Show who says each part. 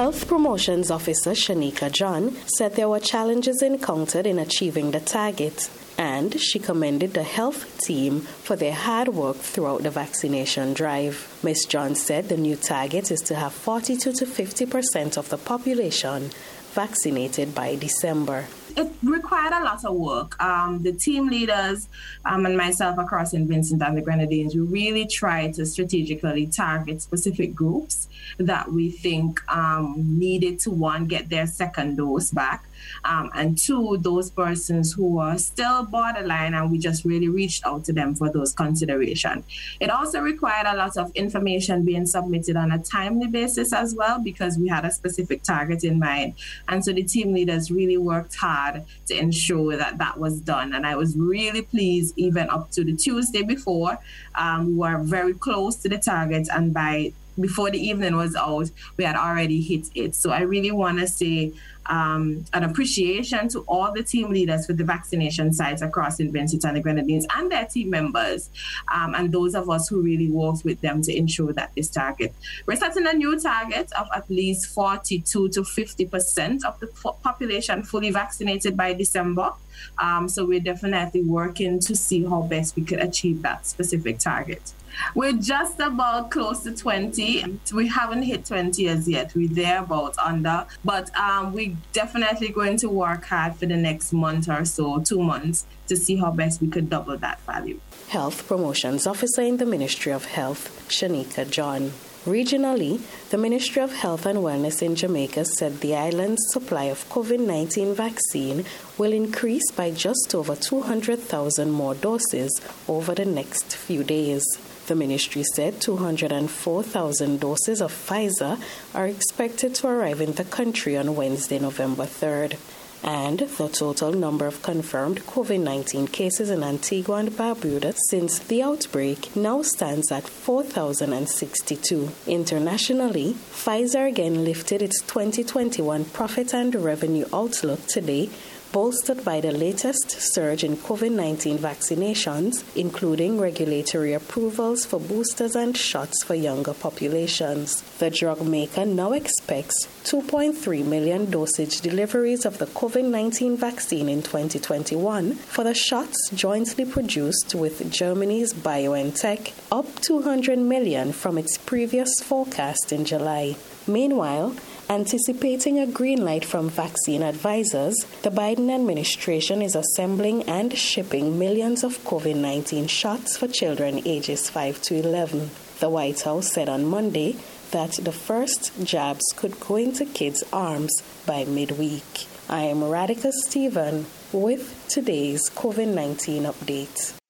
Speaker 1: Health Promotions Officer Shanika John said there were challenges encountered in achieving the target, and she commended the health team for their hard work throughout the vaccination drive. Ms. John said the new target is to have 42 to 50% of the population vaccinated by December.
Speaker 2: It required a lot of work. The team leaders and myself across St. Vincent and the Grenadines, we really tried to strategically target specific groups that we think needed to, one, get their second dose back, and two, those persons who are still borderline, and we just really reached out to them for those considerations. It also required a lot of information being submitted on a timely basis as well, because we had a specific target in mind. And so the team leaders really worked hard to ensure that was done. And I was really pleased, even up to the Tuesday before, we were very close to the target, and before the evening was out, we had already hit it. So I really want to say an appreciation to all the team leaders for the vaccination sites across St. Vincent and the Grenadines and their team members, and those of us who really worked with them to ensure that this target. We're setting a new target of at least 42 to 50% of the population fully vaccinated by December. So we're definitely working to see how best we could achieve that specific target. We're just about close to 20. We haven't hit 20 as yet. We're there about under. But we're definitely going to work hard for the next month or so, 2 months, to see how best we could double that value.
Speaker 1: Health Promotions Officer in the Ministry of Health, Shanika John. Regionally, the Ministry of Health and Wellness in Jamaica said the island's supply of COVID-19 vaccine will increase by just over 200,000 more doses over the next few days. The ministry said 204,000 doses of Pfizer are expected to arrive in the country on Wednesday, November 3rd. And the total number of confirmed COVID-19 cases in Antigua and Barbuda since the outbreak now stands at 4,062. Internationally, Pfizer again lifted its 2021 profit and revenue outlook today, bolstered by the latest surge in COVID-19 vaccinations, including regulatory approvals for boosters and shots for younger populations. The drug maker now expects 2.3 million dosage deliveries of the COVID-19 vaccine in 2021 for the shots jointly produced with Germany's BioNTech, up 200 million from its previous forecast in July. Meanwhile, anticipating a green light from vaccine advisors, the Biden administration is assembling and shipping millions of COVID-19 shots for children ages 5 to 11. The White House said on Monday that the first jabs could go into kids' arms by midweek. I am Radhika Stephen with today's COVID-19 update.